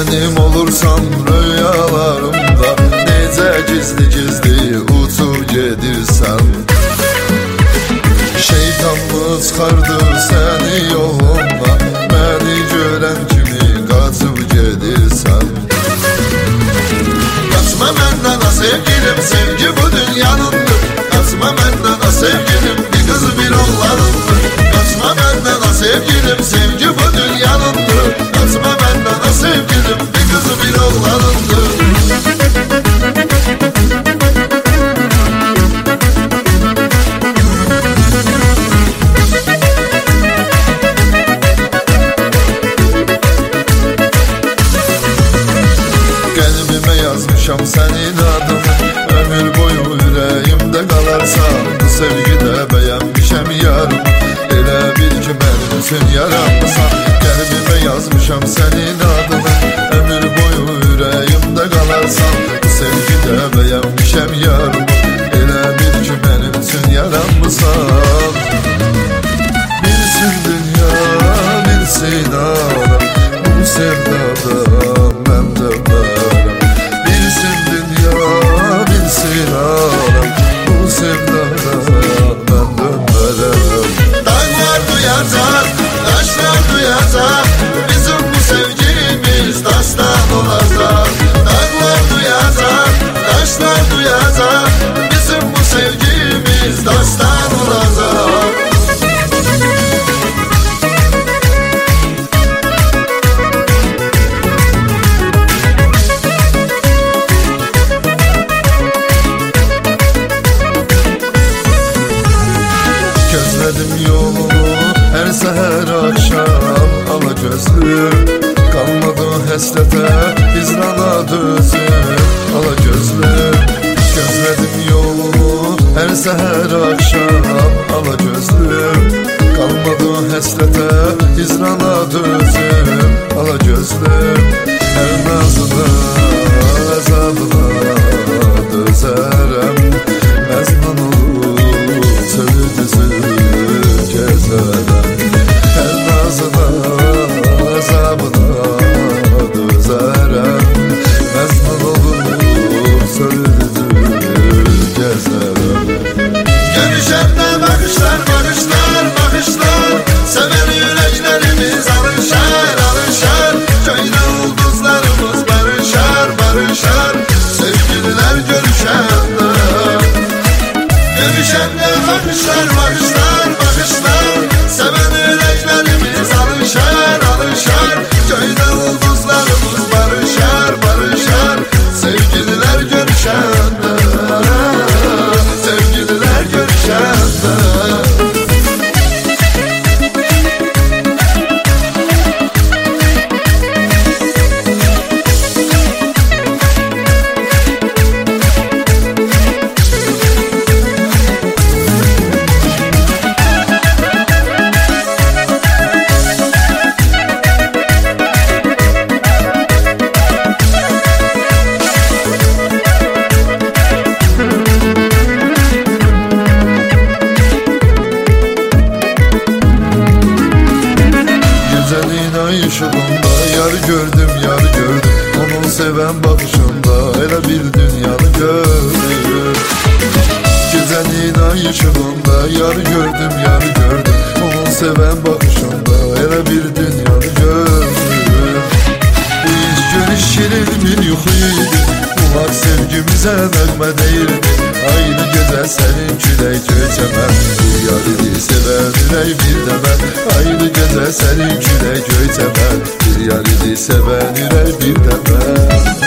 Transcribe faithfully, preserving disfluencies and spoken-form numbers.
benim olursan rüyalarımda, nece gizli gizli uçup gedirsen. Şeytan mı çıkardı seni yoluna, beni gören kimi kaçıp gedirsen. Kaçma benden ha sevgilim, sevgi bu dünyanındır. Kaçma benden ha sevgilim, bir kız bir oğlanındır. Kaçma benden ha sevgilim, sevgi bu dünyanındır. Kaçma benden ha sevgilim, bir kız bir oğlanındır. Kalbime yazmışam senin adını, ömür boyu yüreğimde kalarsan. Bu sevgide beğenmişem yarım, elə bil ki benim üçün yaranmışsan. Kalbime yazmışam senin adını, ömür boyu yüreğimde kalarsan. Bu sevgide beğenmişem yarım, elə bil ki benim üçün yaranmışsan. Bilsin dünya, bilsin adam, bu sevdada ben de varım. Bilsin dünya, bilsin adam, bu sevdada ben de varım. Dağlar duyacak, taşlar duyacak, bizim bu sevgimiz dastan olacak. Dağlar duyacak, taşlar duyacak, bizim bu sevgimiz dastan olacak. Gözledim yolunu her seher akşam, ala gözlüm kalmadı həsrətə, hicrana dözüm, ala gözlüm. Gözledim yolunu her seher akşam, ala gözlüm kalmadı həsrətə, hicrana dözüm, ala gözlüm. Her nazına, əzabına dözərəm, məzmun olur çölü düzü gezərəm. Her nazına, əzabına dözərəm, məzmun olur çölü düzü gezərəm. Görüşəndə bakışlar, bakışlar, bakışlar, seven yüreklerimiz alışar, alışar. Köyde ulduzlarımız barışar, barışar, sevgililer görüşəndə. Görüşəndə bakışlar, bakışlar, bakışlar, seven yüreklerimiz alışar, alışar. Köyde ulduzlarımız barışar, barışar, sevgililer görüşəndə, sevgililer görüşəndə. Işığında yar gördüm, yar gördüm, onun seven bakışında elə bir dünyanı gördüm. Güzelliğin ay ışığında yar gördüm, yar gördüm, onun seven bakışında elə bir dünyanı gördüm. Bu iş görüş şirin bir yuxuydu, bunlar sevgimize nəğmə deyildi. Aynı gözəl sənin külək göçəmən, bir yar idi sevən ürək bir də mən. Aynı gözəl sənin külək göçəmən, bir yar idi sevən ürək bir də mən.